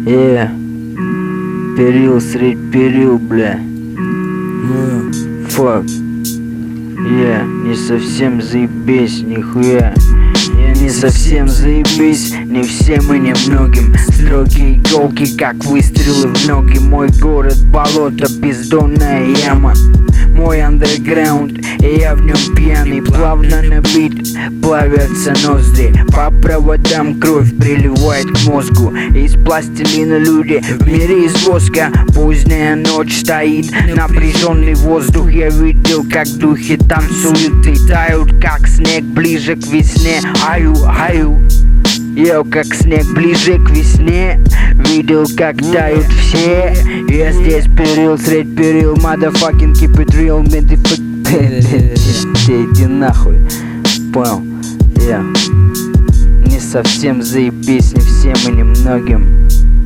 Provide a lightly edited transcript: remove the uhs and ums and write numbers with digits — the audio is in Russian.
Перил средь перил, бля. Фак. Не совсем заебись, нихуя. Я не совсем заебись, не всем и немногим. Строгие иголки, как выстрелы в ноги. Мой город болото, бездонная яма. Мой андерграунд, и я в нем пьяный. Плавно на бит плавятся ноздри. По проводам кровь приливает к мозгу. Из пластилина люди в мире из воска. Поздняя ночь стоит, напряженный воздух. Я видел, как духи танцуют и тают, как снег ближе к весне. Аю, я как снег ближе к весне. Видел, как тают все. Я здесь перил средь перил. Motherfucking keep it real, иди нахуй. Понял? Не совсем заебись, не всем и немногим.